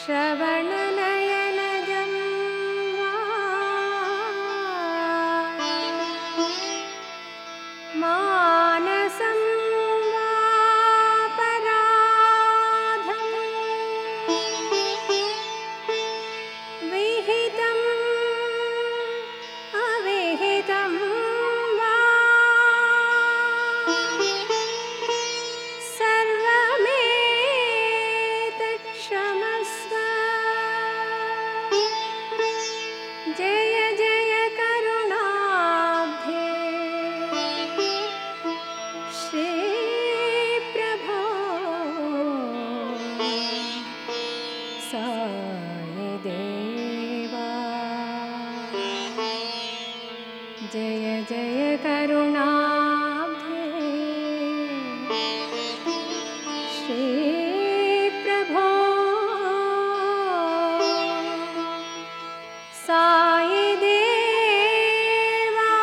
श्रवणनयनजं वा मानसं वापराधं विहितम् अविहितं वा सर्वमेतत्क्षमस्व। जय जय करुणाब्धे श्री प्रभो साई देवा। जय जय करुणाब्धे श्री प्रभो साई देवा।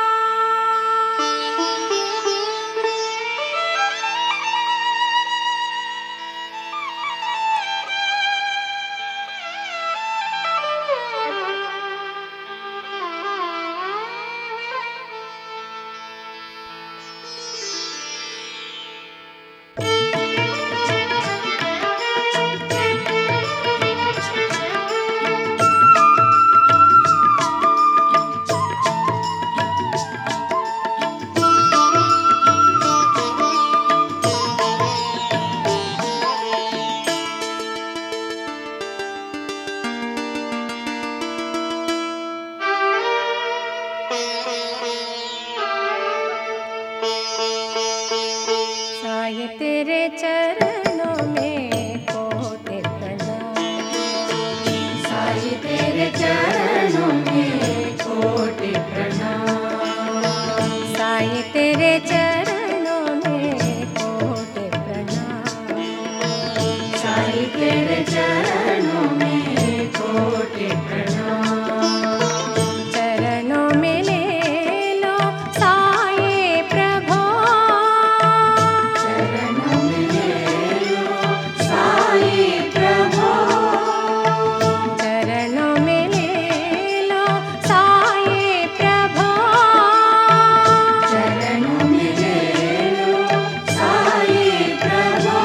साईं तेरे चरणों में कोटि प्रणाम। साईं तेरे चरणों में कोटि प्रणाम। साईं तेरे चरणों में कोटि प्रणाम। साईं तेरे चरणों में कोटि प्रणाम। चरणों में ले लो साईं प्रभो। चरणों में ले लो साईं प्रभो। चरणों में ले लो साईं प्रभो। चरणों में ले लो साईं प्रभो।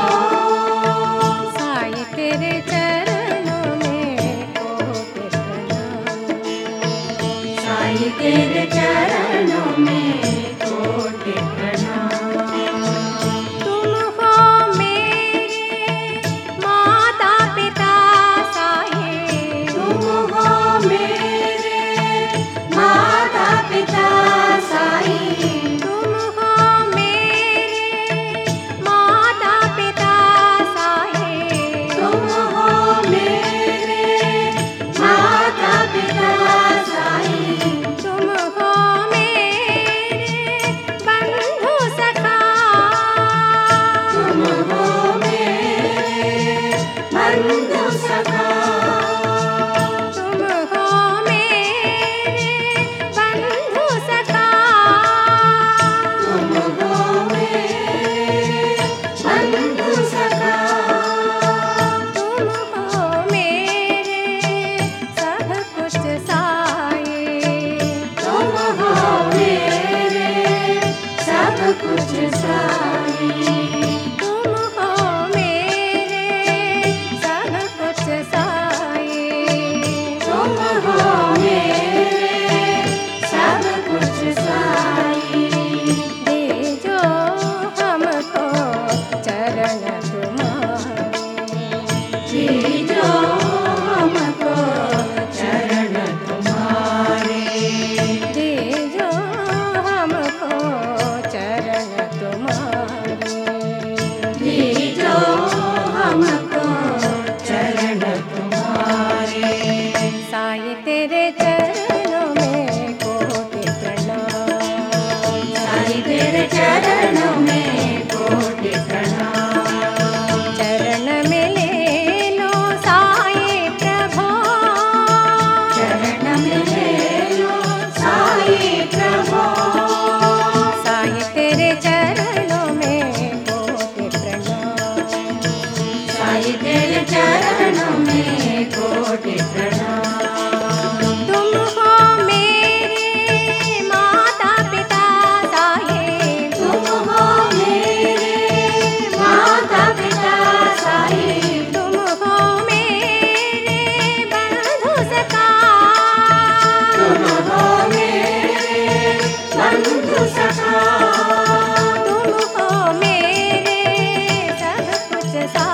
साईं तेरे चरणों में कोटि प्रणाम। साईं तेरे चरणों में कोटि प्रणाम। तुम हो मेरे माता पिता साईं। तुम हो मेरे माता पिता साईं। तुम हो मेरे माता पिता साईं। तुम हो मेरे माता पिता साईं। तुम हो मेरे बंधु सखा। तुम हो मेरे बंधु सखा। तुम हो मेरे बंधु सखा। तुम हो मेरे बंधु सखा। तुम हो मेरे सब कुछ साईं। तुम हो मेरे सब कुछ साईं। तुम हो मेरे सब कुछ साईं। तुम हो मेरे सब कुछ साईं। दे जो हमको चरण तुम्हारे। दीजो हमको चरण तुम्हारे। दे जो हमको चरण तुम्हारे। दीजो हमको चरण तुम्हारे। साईं तेरे चरणों में कोटि प्रणाम। साईं तेरे चरणों में कोटि प्रणाम। चरण में ले लो साईं तेरे चरणों में कोटि प्रणाम। तुम हो मेरे माता पिता साईं, तुम हो मेरे माता पिता साईं, तुम हो मेरे बंधु सखा, तुम हो मेरे बंधु सखा, तुम हो मेरे सब कुछ सा